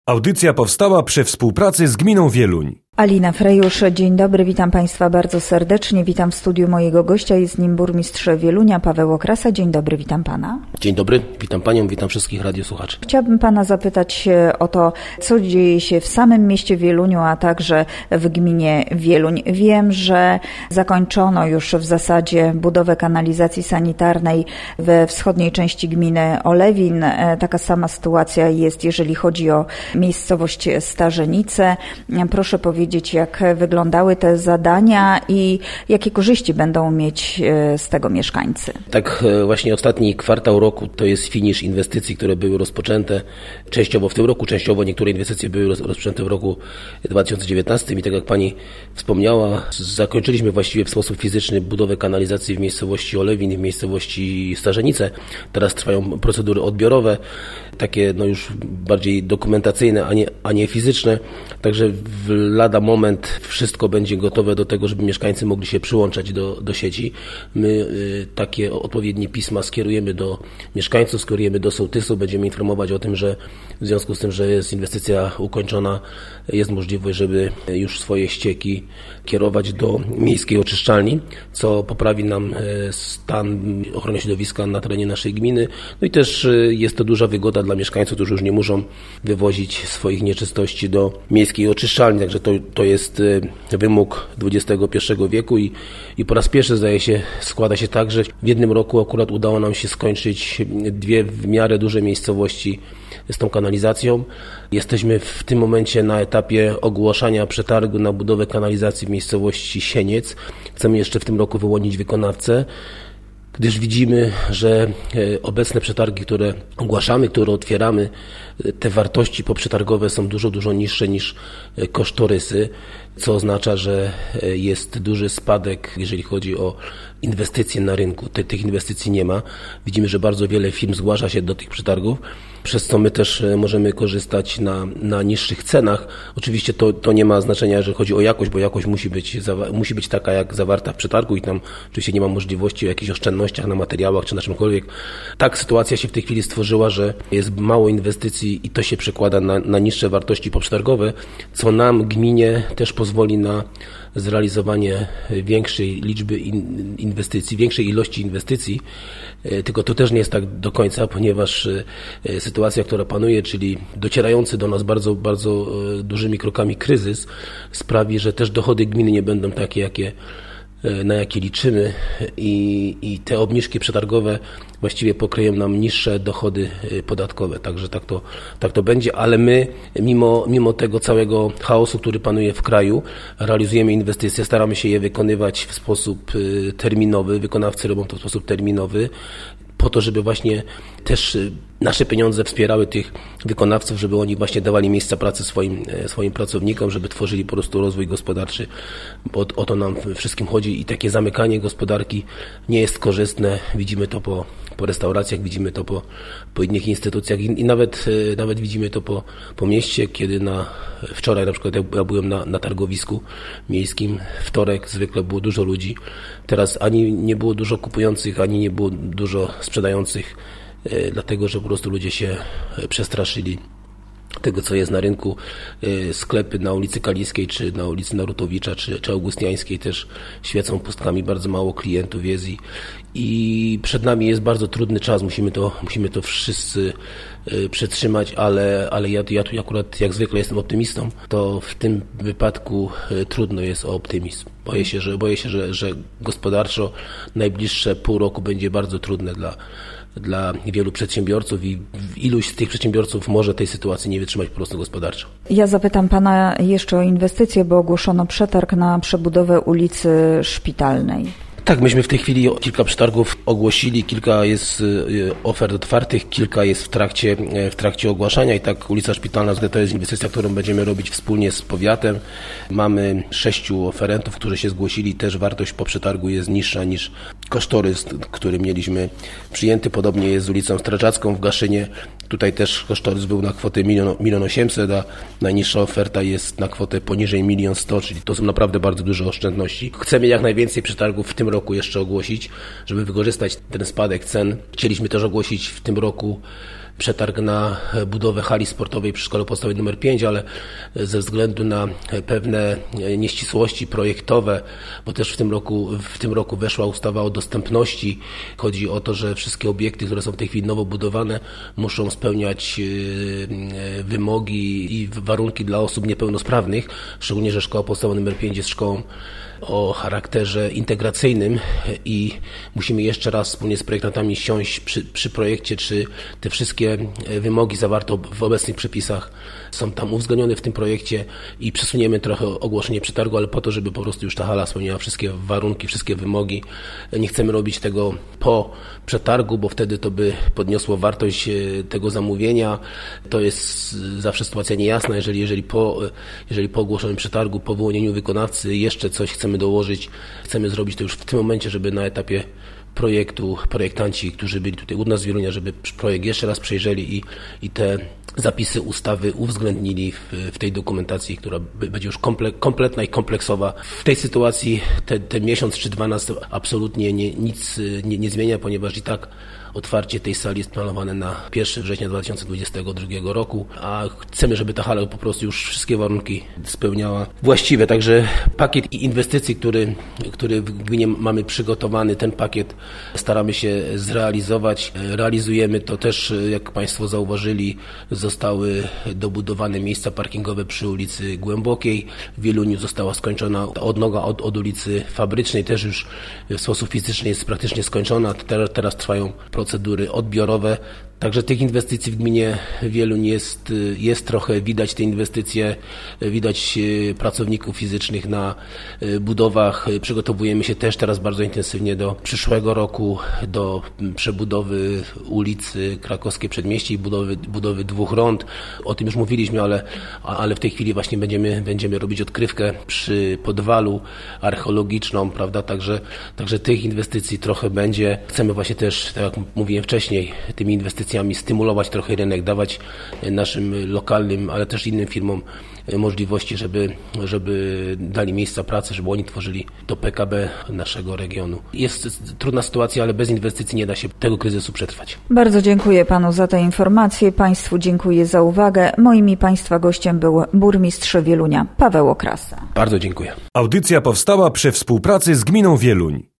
Audycja powstała przy współpracy z Gminą Wieluń. Alina Frejusz, dzień dobry, witam Państwa bardzo serdecznie. Witam w studiu mojego gościa, jest nim burmistrz Wielunia, Paweł Okrasa. Dzień dobry, witam Pana. Dzień dobry, witam Panią, witam wszystkich radiosłuchaczy. Chciałabym Pana zapytać o to, co dzieje się w samym mieście Wieluniu, a także w gminie Wieluń. Wiem, że zakończono już w zasadzie budowę kanalizacji sanitarnej we wschodniej części gminy Olewin. Taka sama sytuacja jest, jeżeli chodzi o miejscowość Starzenice. Proszę powiedzieć, jak wyglądały te zadania i jakie korzyści będą mieć z tego mieszkańcy. Tak, właśnie ostatni kwartał roku to jest finisz inwestycji, które były rozpoczęte częściowo w tym roku, częściowo niektóre inwestycje były rozpoczęte w roku 2019 i tak jak Pani wspomniała, zakończyliśmy właściwie w sposób fizyczny budowę kanalizacji w miejscowości Olewin i w miejscowości Starzenice. Teraz trwają procedury odbiorowe, takie już bardziej dokumentacyjne, a nie fizyczne, także w lada moment wszystko będzie gotowe do tego, żeby mieszkańcy mogli się przyłączać do sieci. My takie odpowiednie pisma skierujemy do mieszkańców, skierujemy do sołtysu, będziemy informować o tym, że w związku z tym, że jest inwestycja ukończona, jest możliwość, żeby już swoje ścieki kierować do miejskiej oczyszczalni, co poprawi nam stan ochrony środowiska na terenie naszej gminy. No i też jest to duża wygoda dla mieszkańców, którzy już nie muszą wywozić swoich nieczystości do miejskiej oczyszczalni. Także to jest wymóg XXI wieku i po raz pierwszy, zdaje się, składa się tak, że w jednym roku akurat udało nam się skończyć dwie w miarę duże miejscowości z tą kanalizacją. Jesteśmy w tym momencie na etapie ogłaszania przetargu na budowę kanalizacji w miejscowości Sieniec. Chcemy jeszcze w tym roku wyłonić wykonawcę, gdyż widzimy, że obecne przetargi, które ogłaszamy, które otwieramy, te wartości poprzetargowe są dużo niższe niż kosztorysy, co oznacza, że jest duży spadek, jeżeli chodzi o inwestycje na rynku. Tych inwestycji nie ma. Widzimy, że bardzo wiele firm zgłasza się do tych przetargów, przez co my też możemy korzystać na niższych cenach. Oczywiście to nie ma znaczenia, jeżeli chodzi o jakość, bo jakość musi być taka jak zawarta w przetargu i tam oczywiście nie ma możliwości o jakichś oszczędnościach na materiałach czy na czymkolwiek. Tak sytuacja się w tej chwili stworzyła, że jest mało inwestycji i to się przekłada na niższe wartości poprzetargowe, co nam, gminie, też pozwoli na zrealizowanie większej liczby inwestycji, większej ilości inwestycji, tylko to też nie jest tak do końca, ponieważ sytuacja, która panuje, czyli docierający do nas bardzo dużymi krokami kryzys, sprawi, że też dochody gminy nie będą takie, na jakie liczymy i te obniżki przetargowe właściwie pokryją nam niższe dochody podatkowe. Także tak to będzie, ale my mimo tego całego chaosu, który panuje w kraju, realizujemy inwestycje, staramy się je wykonywać w sposób terminowy, wykonawcy robią to w sposób terminowy, po to, żeby właśnie też nasze pieniądze wspierały tych wykonawców, żeby oni właśnie dawali miejsca pracy swoim pracownikom, żeby tworzyli po prostu rozwój gospodarczy, bo o to nam wszystkim chodzi i takie zamykanie gospodarki nie jest korzystne. Widzimy to po restauracjach, widzimy to po innych instytucjach i nawet widzimy to po mieście, kiedy wczoraj na przykład ja byłem na targowisku miejskim, wtorek zwykle było dużo ludzi, teraz ani nie było dużo kupujących, ani nie było dużo sprzedających, dlatego że po prostu ludzie się przestraszyli tego, co jest na rynku. Sklepy na ulicy Kaliskiej, czy na ulicy Narutowicza, czy Augustiańskiej też świecą pustkami, bardzo mało klientów jest i przed nami jest bardzo trudny czas, musimy to wszyscy przetrzymać, ale ja tu akurat jak zwykle jestem optymistą, to w tym wypadku trudno jest o optymizm. Boję się, że gospodarczo najbliższe pół roku będzie bardzo trudne dla wielu przedsiębiorców i iluś z tych przedsiębiorców może tej sytuacji nie wytrzymać po prostu gospodarczo. Ja zapytam Pana jeszcze o inwestycje, bo ogłoszono przetarg na przebudowę ulicy Szpitalnej. Tak, myśmy w tej chwili kilka przetargów ogłosili, kilka jest ofert otwartych, kilka jest w trakcie ogłaszania i tak ulica Szpitalna to jest inwestycja, którą będziemy robić wspólnie z powiatem. Mamy 6 oferentów, którzy się zgłosili, też wartość po przetargu jest niższa niż kosztorys, który mieliśmy przyjęty. Podobnie jest z ulicą Strażacką w Gaszynie. Tutaj też kosztorys był na kwotę 1 800 000, a najniższa oferta jest na kwotę poniżej 1 100 000, czyli to są naprawdę bardzo duże oszczędności. Chcemy jak najwięcej przetargów w tym roku jeszcze ogłosić, żeby wykorzystać ten spadek cen. Chcieliśmy też ogłosić w tym roku przetarg na budowę hali sportowej przy Szkole Podstawowej nr 5, ale ze względu na pewne nieścisłości projektowe, bo też w tym roku weszła ustawa o dostępności. Chodzi o to, że wszystkie obiekty, które są w tej chwili nowo budowane, muszą spełniać wymogi i warunki dla osób niepełnosprawnych, szczególnie, że Szkoła Podstawowa nr 5 jest szkołą o charakterze integracyjnym i musimy jeszcze raz wspólnie z projektantami siąść przy projekcie, czy te wszystkie wymogi zawarte w obecnych przepisach są tam uwzględnione w tym projekcie i przesuniemy trochę ogłoszenie przetargu, ale po to, żeby po prostu już ta hala spełniała wszystkie warunki, wszystkie wymogi. Nie chcemy robić tego po przetargu, bo wtedy to by podniosło wartość tego zamówienia. To jest zawsze sytuacja niejasna, jeżeli po ogłoszonym przetargu, po wyłonieniu wykonawcy jeszcze coś chcemy dołożyć, chcemy zrobić to już w tym momencie, żeby na etapie projektanci, którzy byli tutaj u nas w Wielunia, żeby projekt jeszcze raz przejrzeli i te zapisy ustawy uwzględnili w tej dokumentacji, która będzie już kompletna i kompleksowa. W tej sytuacji ten miesiąc czy 2 nas absolutnie nic nie zmienia, ponieważ i tak otwarcie tej sali jest planowane na 1 września 2022 roku, a chcemy, żeby ta hala po prostu już wszystkie warunki spełniała właściwe. Także pakiet inwestycji, który w gminie mamy przygotowany, ten pakiet staramy się zrealizować. Realizujemy to też, jak Państwo zauważyli, zostały dobudowane miejsca parkingowe przy ulicy Głębokiej. W Wieluniu została skończona odnoga od ulicy Fabrycznej, też już w sposób fizyczny jest praktycznie skończona. Teraz trwają procedury odbiorowe. Także tych inwestycji w gminie Wieluń jest trochę, widać te inwestycje, widać pracowników fizycznych na budowach. Przygotowujemy się też teraz bardzo intensywnie do przyszłego roku, do przebudowy ulicy Krakowskie Przedmieście i budowy 2 rond. O tym już mówiliśmy, ale w tej chwili właśnie będziemy robić odkrywkę przy podwalu archeologiczną, prawda? Także tych inwestycji trochę będzie. Chcemy właśnie też, tak jak mówiłem wcześniej, tymi inwestycjami stymulować trochę rynek, dawać naszym lokalnym, ale też innym firmom możliwości, żeby dali miejsca pracy, żeby oni tworzyli to PKB naszego regionu. Jest trudna sytuacja, ale bez inwestycji nie da się tego kryzysu przetrwać. Bardzo dziękuję Panu za te informacje. Państwu dziękuję za uwagę. Moim i Państwa gościem był burmistrz Wielunia Paweł Okrasa. Bardzo dziękuję. Audycja powstała przy współpracy z gminą Wieluń.